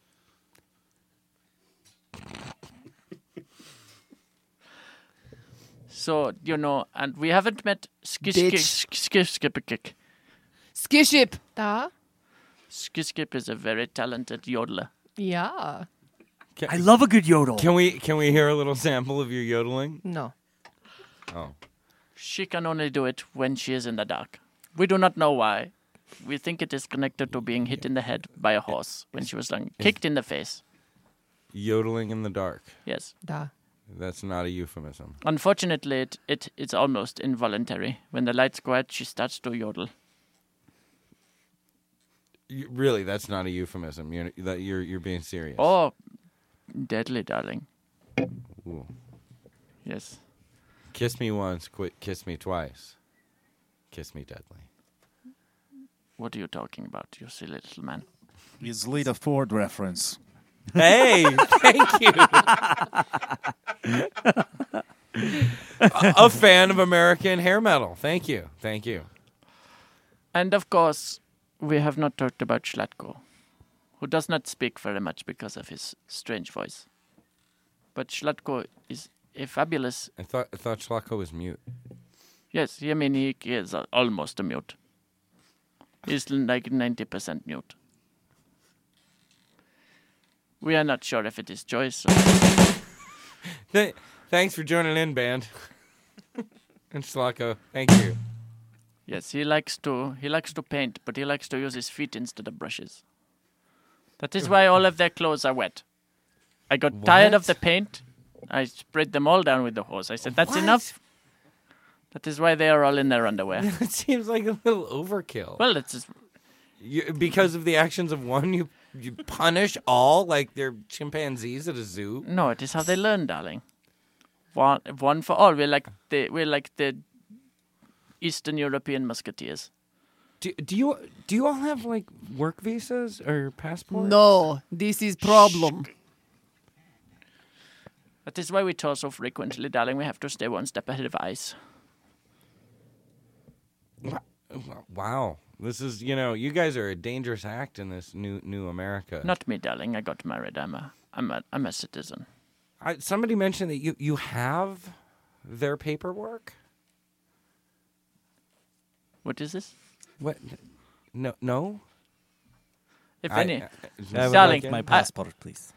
So, you know, and we haven't met Skiskip. Bitch. Skiskip. Skiship. Da? Skiskip is a very talented yodeler. Yeah. Can, I love a good yodel. can we can we hear a little sample of your yodeling? No. Oh. She can only do it when she is in the dark. We do not know why. We think it is connected to being hit in the head by a horse when she was young, kicked in the face. Yodeling in the dark. Yes. Da. That's not a euphemism. Unfortunately, it, it it's almost involuntary. When the lights go out, she starts to yodel. You, really, that's not a euphemism. You're that you're you're being serious. Oh, deadly, darling. Ooh. Yes. Kiss me once, quit. Kiss me twice. Kiss me deadly. What are you talking about, you silly little man? It's Lita Ford reference. Hey, thank you. a, a fan of American hair metal. Thank you. Thank you. And of course, we have not talked about Zlatko, who does not speak very much because of his strange voice. But Zlatko is a fabulous. I thought I thought Schlocko was mute. Yes, I mean he is uh, almost a mute. He's like ninety percent mute. We are not sure if it is choice. Or Th- thanks for joining in, band. And Schlocko, thank you. yes, he likes to he likes to paint, but he likes to use his feet instead of brushes. That is why all of their clothes are wet. I got tired of What? the paint. I sprayed them all down with the hose. I said, "That's What? enough." That is why they are all in their underwear. It seems like a little overkill. Well, it's just, You, because of the actions of one, you you punish all like they're chimpanzees at a zoo. no, it is how they learn, darling. One, one for all. We're like the we're like the Eastern European musketeers. Do, do you do you all have like work visas or passports? No, this is problem. That is why we tour so frequently, darling. We have to stay one step ahead of ice. wow. This is, you know, you guys are a dangerous act in this new new America. Not me, darling. I got married. I'm a, I'm a, I'm a citizen. I, somebody mentioned that you, you have their paperwork. What is this? What? No, no. If I- any, I- I would darling, like my I- passport, please.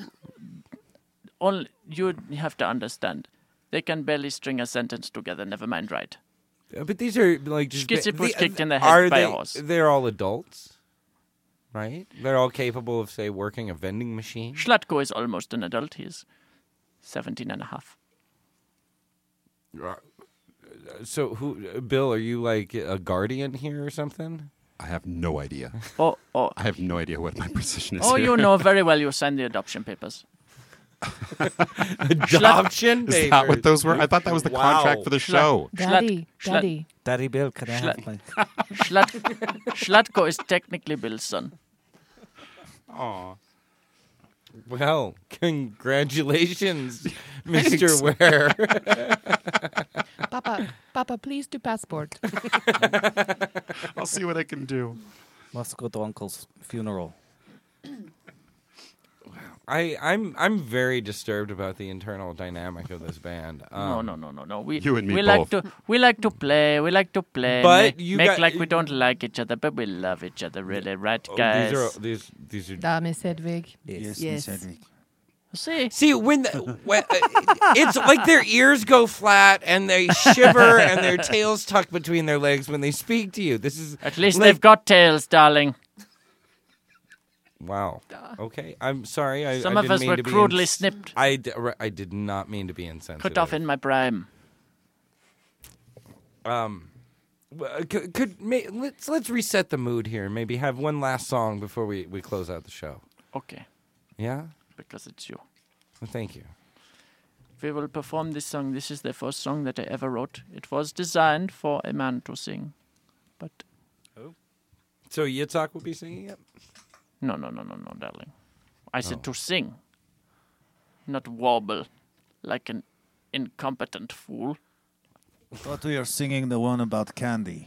only you have to understand. They can barely string a sentence together. Never mind, right? Uh, But these are like just Skitsip ba- was the- kicked in the head are by they, a horse. They're all adults, right? They're all capable of, say, working a vending machine. Schlatko is almost an adult. He's seventeen and a half. Uh, So, who, uh, Bill? Are you like a guardian here or something? I have no idea. Oh, oh. I have no idea what my position is Oh, here. you know very well. You signed the adoption papers. Adoption Is that what those were? I thought that was the Wow. contract for the show. Daddy, Schlat- Daddy. Daddy Bill, can I Schla- have my... Schlat- Schlatko is technically Bill's son. Aw. Well, congratulations, Mister Ware. Papa, Papa, please do passport. I'll see what I can do. Must go to Uncle's funeral. I, I'm I'm very disturbed about the internal dynamic of this band. No, Um, no, no, no, no. We You and me we both. like to we like to play. We like to play. But ma- you make got- like we don't like each other, but we love each other, really, right, oh, guys? These are these these are. Da, Miss Hedvig. Yes, Yes. Miss Hedvig. See, See when, the, when uh, it's like their ears go flat and they shiver and their tails tuck between their legs when they speak to you. This is at least like- they've got tails, darling. Wow. Okay, I'm sorry. I, Some I of didn't us mean were to be crudely ins- snipped. I, d- I did not mean to be insensitive. Cut off in my prime. Um, w- could, could may, let's let's reset the mood here and maybe have one last song before we, we close out the show. Okay, Yeah. because it's you. Well, thank you. We will perform this song. This is the first song that I ever wrote. It was designed for a man to sing, but So Yitzhak will be singing it. no, no, no, no, no, darling. I said to sing, not wobble like an incompetent fool. But we are singing the one about candy.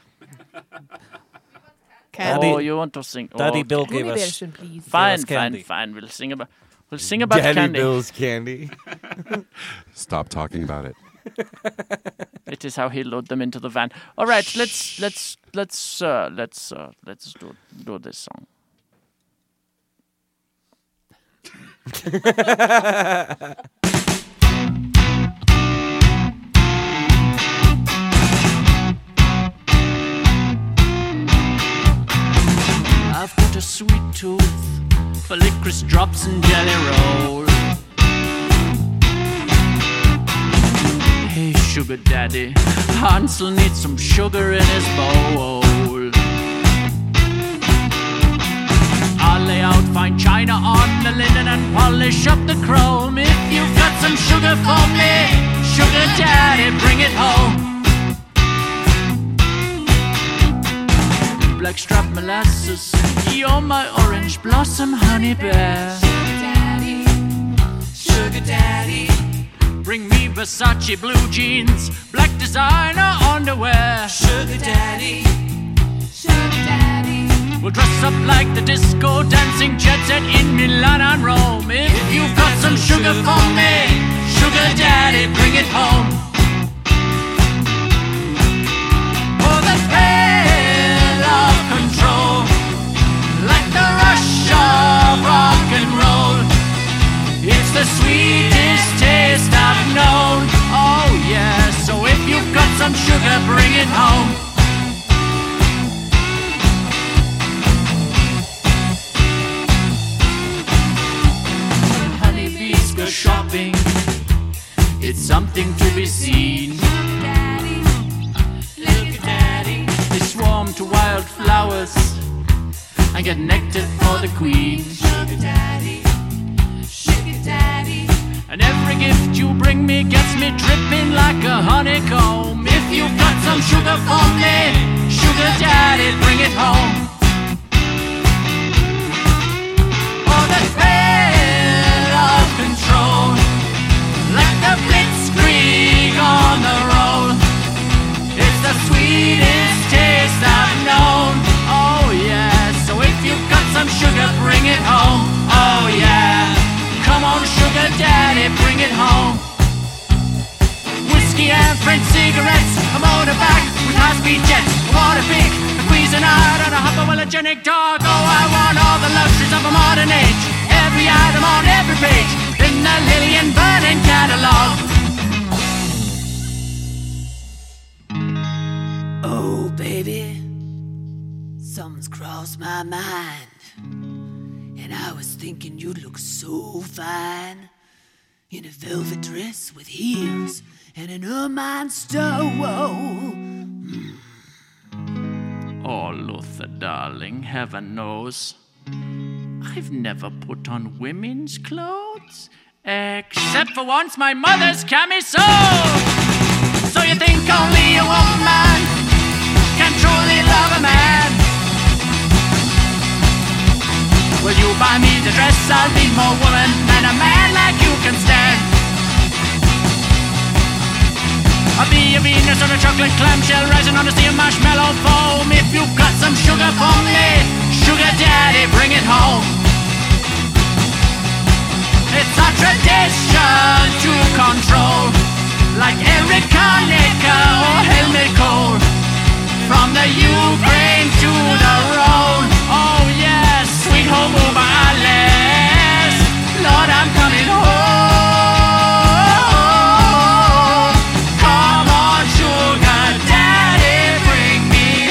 Candy. Oh, you want to sing? Oh, Daddy okay. Bill gave us... version, please. Fine, us fine, candy. fine. We'll sing about. We'll sing about Daddy candy. Bill's candy. Stop talking about it. It is how he load them into the van. All right, let's let's let's uh, let's uh, let's do do this song. I've got a sweet tooth for licorice drops and jelly roll. Hey, sugar daddy, Hansel needs some sugar in his bowl. I'll lay out fine china on the linen and polish up the chrome. If you've got some sugar for me, sugar daddy, bring it home. Blackstrap molasses, you're my orange blossom honey bear. Sugar daddy, sugar daddy, bring me Versace blue jeans, black designer underwear. Sugar daddy, sugar daddy, we'll dress up like the disco dancing jet set in Milan and Rome. If you've got some sugar for me, sugar daddy, bring it home. For the thrill of control, like the rush of rock and roll. It's the sweetest taste I've known. Oh yeah, so if you've got some sugar, bring it home. Honeybees go shopping, it's something to be seen. Look at daddy, they swarm to wildflowers and get nectar for the queen. Sugar daddy, sugar daddy, and every gift you bring me gets me dripping like a honeycomb. If you've got some sugar for me, sugar daddy, bring it home. For the thrill of control, like the blitzkrieg on the roll. It's the sweetest taste I've French cigarettes, a motorbike with high-speed jets, a water pig, a Cuisinart, and a hypoallergenic dog. Oh, I want all the luxuries of a modern age. Every item on every page in the Lillian Vernon catalog. Oh, baby, something's crossed my mind. And I was thinking you'd look so fine in a velvet dress with heels and an ermine stole. Oh, Luther, darling, heaven knows I've never put on women's clothes, except for once my mother's camisole. So you think only a woman can truly love a man? Will you buy me the dress? I'll be more woman than a man like you can stand. I'll be a Venus on a chocolate clamshell rising on a sea of marshmallow foam. If you've got some sugar for me, sugar daddy, bring it home. It's our tradition to control, like Eric Carnegie or Helmut Kohl. From the Ukraine to the Rhone, oh yes, sweet home over Alice. Lord, I'm coming home. Come on, sugar daddy, bring me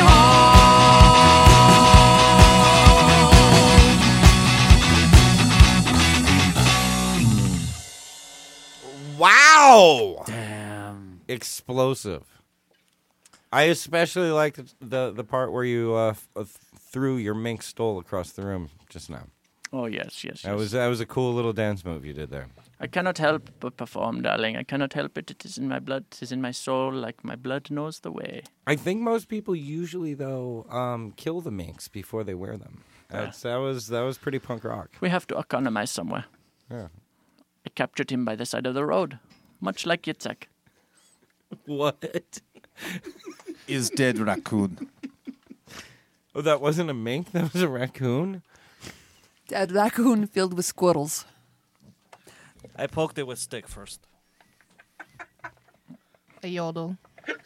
home. Wow! Damn. Explosive. I especially like the, the the part where you uh, f- uh, threw your mink stole across the room just now. Oh yes, yes, That yes. was that was a cool little dance move you did there. I cannot help but perform, darling. I cannot help it. It is in my blood. It is in my soul. Like my blood knows the way. I think most people usually though um, kill the minks before they wear them. That's, that was that was pretty punk rock. We have to economize somewhere. Yeah. I captured him by the side of the road, much like Yitzhak. What? Is dead raccoon. Oh, that wasn't a mink. That was a raccoon. Dead raccoon filled with squirrels. I poked it with stick first. A yodel.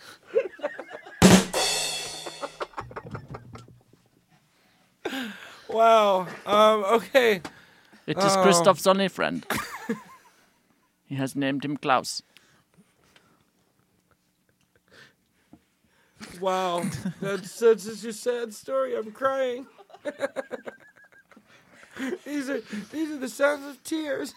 Wow. Um. Okay. It is Oh. Christoph's only friend. He has named him Klaus. Wow. That's such, such a sad story. I'm crying. these are these are the sounds of tears.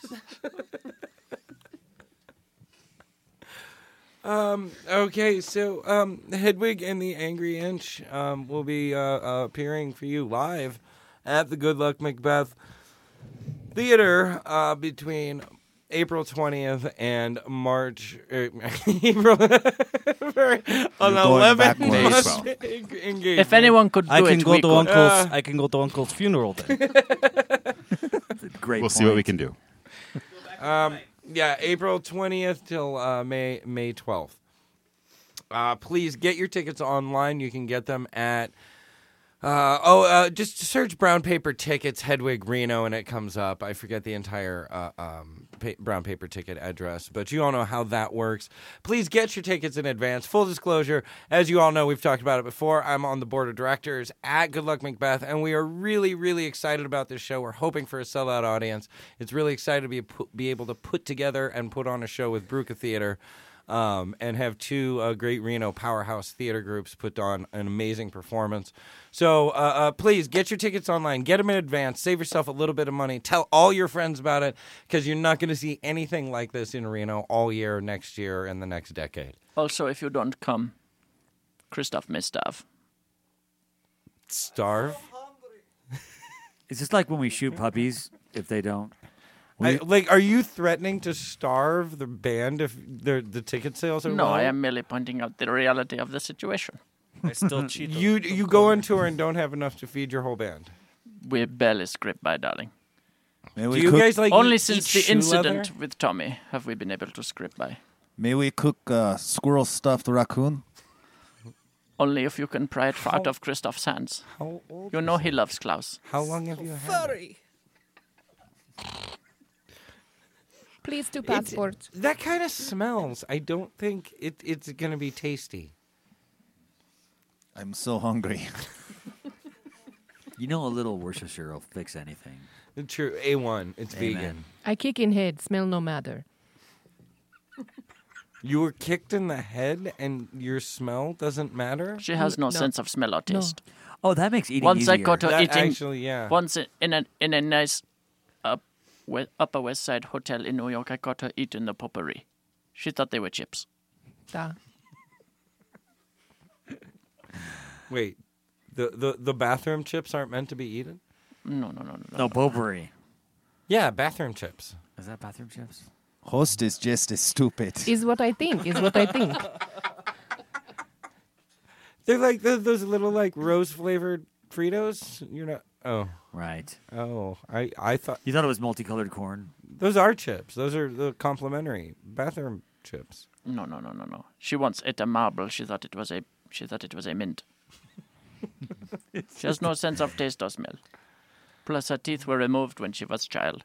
um. Okay. So, um, Hedwig and the Angry Inch um will be uh, uh appearing for you live at the Good Luck Macbeth Theater uh between April twentieth and March uh, April on the eleventh. If anyone could do I can it, go we to could. uncle's. Uh, I can go to uncle's funeral then. Great. We'll see what we can do. Um, yeah, April twentieth till uh, May May twelfth. Uh, please get your tickets online. You can get them at uh, oh, uh, just search Brown Paper Tickets Hedwig Reno, and it comes up. I forget the entire uh, um, pa- Brown Paper Ticket address, but you all know how that works. Please get your tickets in advance. Full disclosure, as you all know, we've talked about it before. I'm on the board of directors at Good Luck Macbeth, and we are really, really excited about this show. We're hoping for a sellout audience. It's really excited to be be able to put together and put on a show with Bruca Theater. Um, and have two uh, great Reno powerhouse theater groups put on an amazing performance. So uh, uh, please get your tickets online. Get them in advance. Save yourself a little bit of money. Tell all your friends about it because you're not going to see anything like this in Reno all year, next year, and the next decade. Also, if you don't come, Christoph may starve. Starve? It's just like when we shoot puppies if they don't. I, like, are you threatening to starve the band if the the ticket sales are No, low? I am merely pointing out the reality of the situation. I still cheat. You you go on tour and don't have enough to feed your whole band. We're barely scraped by, darling. May Do we you cook, guys like Only eat since shoe the incident leather? with Tommy have we been able to scrape by. may we cook uh, squirrel stuffed raccoon? Only if you can pry it out of Christoph's hands. How old You know he loves Klaus. How long have you had it? Please, two It's- passports. That kind of smells. I don't think it, it's going to be tasty. I'm so hungry. You know, a little Worcestershire will fix anything. True. A one. It's Amen. vegan. I kick in head. Smell no matter. You were kicked in the head and your smell doesn't matter? She has no, No. sense of smell or taste. Oh, that makes eating Once I easier. caught her That eating. actually, yeah. Once in in a in a nice up we, Upper West Side hotel in New York, I caught her eating the potpourri. She thought they were chips. Da. Wait, the, the, the bathroom chips aren't meant to be eaten? No, no, no, no, no. No, potpourri. Yeah, bathroom chips. Is that bathroom chips? Host is just as stupid. Is what I think. Is what I think. They're like the, those little like rose flavored Fritos. You're not. Oh, Right. oh. I I thought You thought it was multicolored corn? those are chips. Those are the complimentary bathroom chips. No, no, no, no, no. She once ate a marble. She thought it was a. She thought it was a mint. She has no sense of taste or smell. Plus, her teeth were removed when she was a child.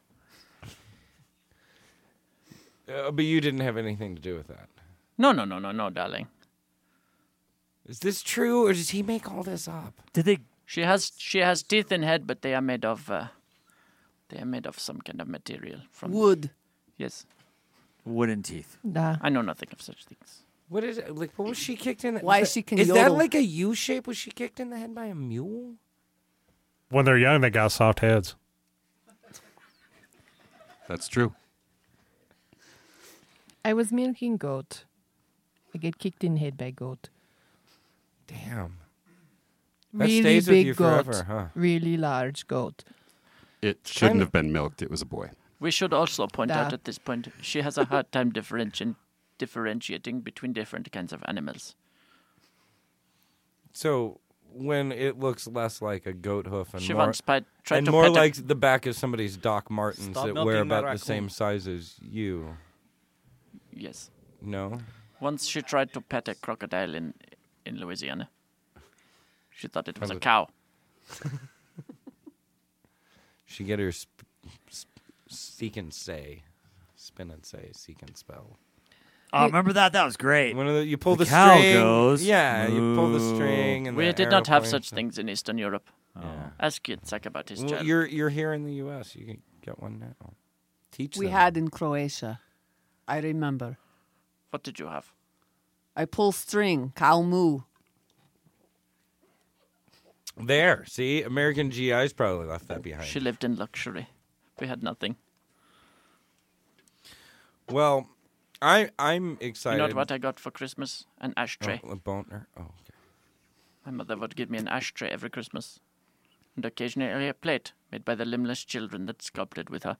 Uh, but you didn't have anything to do with that. No, no, no, no, no, darling. Is this true, or does he make all this up? Did they? She has she has teeth in head, but they are made of. Uh, they are made of some kind of material from Wood. Yes, Wooden teeth. Da. I know nothing of such things. What is it? Like, what was she kicked in? The, Why was she that- can Is that yodel. like a U shape? Was she kicked in the head by a mule? When they're young, they got soft heads. That's true. I was milking goat. I get kicked in head by goat. Damn. That Really stays with big you goat. forever, huh? Really large goat. It shouldn't Kinda- have been milked. It was a boy. We should also point out Da. at this point she has a hard time differentiating differentiating between different kinds of animals. So when it looks less like a goat hoof and She more, once pi- tried and to more pet a- like the back of somebody's Doc Martens Stop that milking wear my about the raccoon. same size as you. Yes. No? Once she tried to pet a crocodile in in Louisiana. She thought it was a How's it- cow. She get her sp- sp- seek and say. Spin and say, seek and spell. Oh, remember that? That was great. One of the, you pull The the, cow string. goes, Yeah, you pull the moo. string and We the did not have arrow such points. things in Eastern Europe. Yeah. Ask Yitzhak about his Well, child. you're you're here in the U S. You can get one now. Teach We them. had in Croatia. I remember. What did you have? I pull string, cow moo. There, see, American G Is probably left that behind. She lived in luxury. We had nothing. Well, I I'm excited. You know what I got for Christmas? An ashtray. Oh, a boner. Oh, okay. My mother would give me an ashtray every Christmas. And occasionally a plate made by the limbless children that sculpted with her.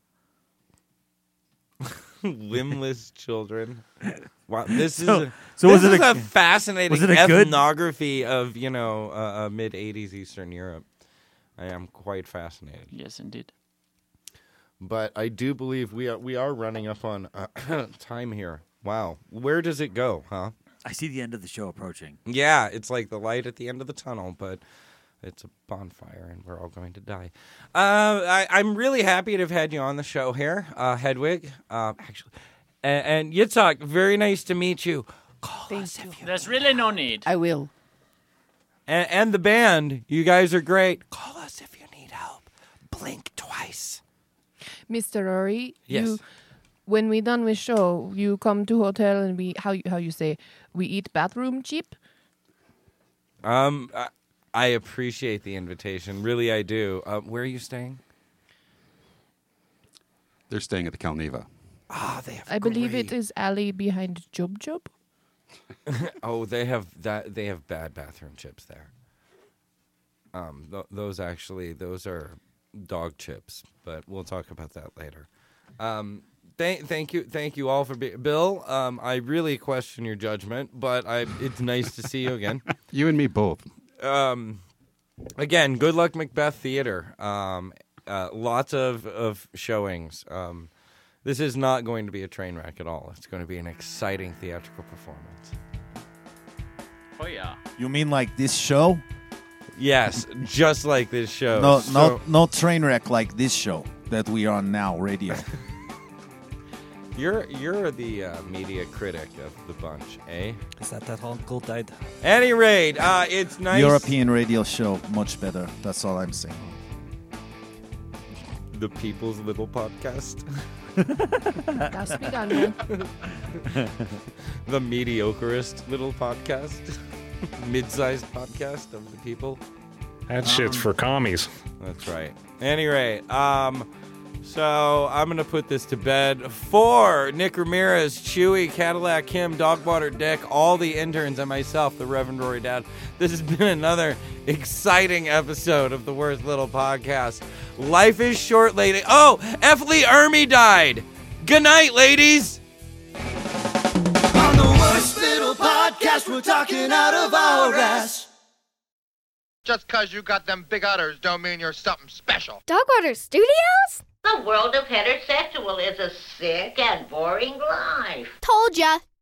Limbless children. Wow, this So- is a, so this was it is a- a, fascinating was it a good- ethnography of you know uh, uh, mid eighties Eastern Europe. I am quite fascinated. Yes, indeed. But I do believe we are we are running up on uh, time here. Wow, where does it go, huh? I see the end of the show approaching. Yeah, it's like the light at the end of the tunnel, but it's a bonfire, and we're all going to die. Uh, I, I'm really happy to have had you on the show here, uh, Hedwig. Uh, actually, and, and Yitzhak, very nice to meet you. Call us if you. There's really no need. I will. And, and the band, you guys are great. Call us if you need help. Blink twice. Mister Rory, Yes. you, when we done with show, you come to hotel and we how you, how you say we eat bathroom cheap. Um, I, I appreciate the invitation. Really, I do. Uh, where are you staying? They're staying at the Calneva. Ah, they have. I believe great- it is alley behind Job Job. Oh, they have that. They have bad bathroom chips there. Um, th- those actually, those are dog chips, but we'll talk about that later. Um, thank, thank you, thank you all for being Bill. Um, I really question your judgment, but I, it's nice to see you again. You and me both. Um, again, good luck, Macbeth Theater. Um, uh, lots of of showings. Um, this is not going to be a train wreck at all. It's going to be an exciting theatrical performance. Oh, yeah. You mean like this show? Yes, just like this show. No, So- no, no train wreck like this show that we are on now, radio. You're you're the uh, media critic of the bunch, eh? Is that that uncle died? Any rate, uh, it's nice. European radio show, much better. That's all I'm saying. The People's Little Podcast. That's begun, man. The mediocrest little podcast. Mid-sized podcast of the people. That shit's Um, for commies. That's right. Any rate, um, so I'm going to put this to bed for Nick Ramirez, Chewy, Cadillac, Kim, Dogwater, Dick, all the interns, and myself, the Reverend Rory Dowd. This has been another exciting episode of the Worst Little Podcast. Life is short, lady. Oh, F. Lee Ermey died. Good night, ladies. On the Worst Little Podcast, we're talking out of our ass. Just because you got them big udders don't mean you're something special. Dogwater Studios? The world of heterosexual is a sick and boring life. Told ya.